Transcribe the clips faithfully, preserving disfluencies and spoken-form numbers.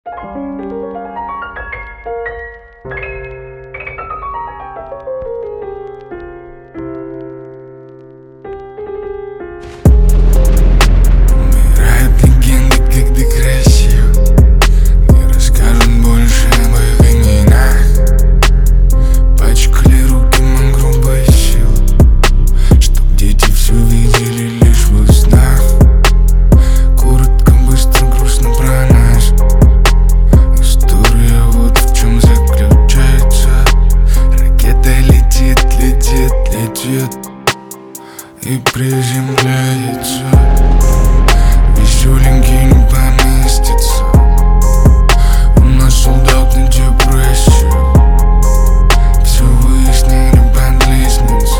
И приземляется, веселенький не поместится. У нас солдат на депрессию, все выяснили под лестницей.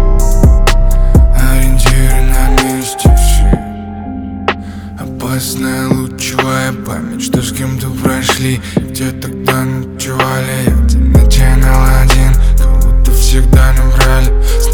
Ориентиры на месте все. Опасная лучевая память, что с кем-то прошли, где тогда ночевали. Один на чайнал один, кого-то всегда набрали.